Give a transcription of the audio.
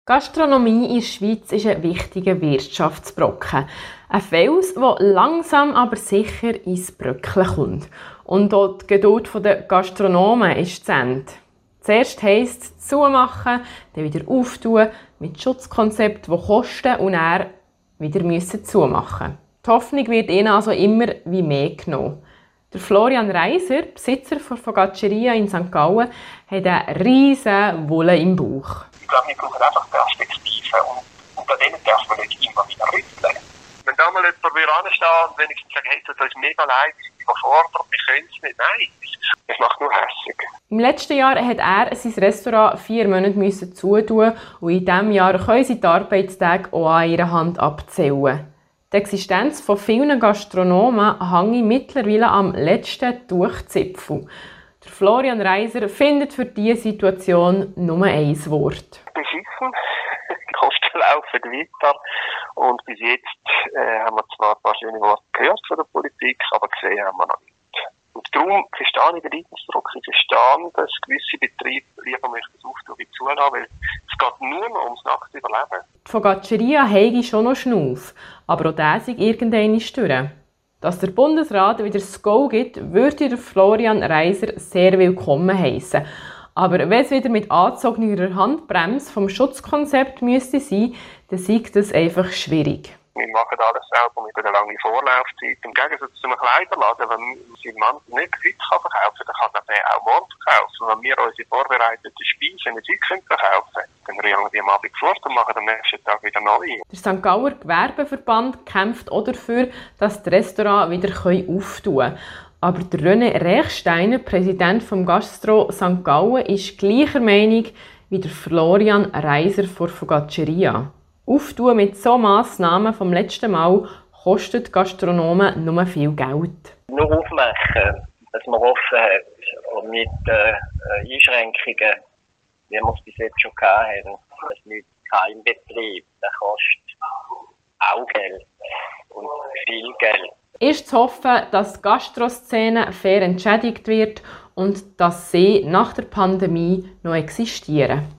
Gastronomie in der Schweiz ist ein wichtiger Wirtschaftsbrocken. Ein Fels, der langsam aber sicher ins Bröckeln kommt. Und auch die Geduld der Gastronomen ist zu Ende. Zuerst heisst es zumachen, dann wieder auftun, mit Schutzkonzepten, die kosten und dann wieder zumachen. Die Hoffnung wird ihnen also immer wie mehr genommen. Der Florian Reiser, Besitzer der Focacceria in St. Gallen, hat eine riesige Wolle im Bauch. Ich glaube, wir brauchen einfach Perspektive und an denen darf man nicht immer wieder rütteln. Wenn da mal jemand anstehen und wenigstens sagen, hey, es tut uns mega leid, wir sind überfordert, wir können es nicht. Nein, das macht nur hässig. Im letzten Jahr musste er sein Restaurant 4 Monate zutun und in diesem Jahr können sie die Arbeitstage auch an ihrer Hand abzählen. Die Existenz von vielen Gastronomen hängt mittlerweile am letzten Durchzipfel. Der Florian Reiser findet für diese Situation nur ein Wort. Beschissen. Die Kosten laufen weiter. Und bis jetzt haben wir zwar ein paar schöne Worte gehört von der Politik, aber gesehen haben wir noch nicht. Und darum verstehe ich den Leidensdruck. Ich verstehe, dass gewisse Betriebe lieber möchten auftun wie zulassen, weil es geht nur noch ums nackte Überleben. Die Focacceria habe schon noch Schnauf, aber auch der sei irgendwann durch. Dass der Bundesrat wieder das Go gibt, würde der Florian Reiser sehr willkommen heissen. Aber wenn es wieder mit angezogener Handbremse vom Schutzkonzept müsste sein, dann sei das einfach schwierig. Wir machen alles selber mit einer langen Vorlaufzeit. Im Gegensatz zu einem Kleiderladen, wenn sein Mann nicht heute verkaufen kann, dann kann er auch morgen verkaufen. Wenn wir unsere vorbereiteten Speisen nicht heute verkaufen können, dann rühren wir die am Abend fort und machen am nächsten Tag wieder neu. Der St. Gauer Gewerbeverband kämpft auch dafür, dass die Restaurants wieder auftun können. Aber der René Rechsteiner, Präsident des Gastro St. Gallen, ist gleicher Meinung wie der Florian Reiser von Focacceria. Auftun mit so Massnahmen vom letzten Mal kostet Gastronomen nur viel Geld. Nur aufmachen, dass man offen hat und mit Einschränkungen, wie wir es bis jetzt schon hatten. Das ist nicht kein Betrieb, der kostet auch Geld und viel Geld. Ist zu hoffen, dass die Gastroszene fair entschädigt wird und dass sie nach der Pandemie noch existieren.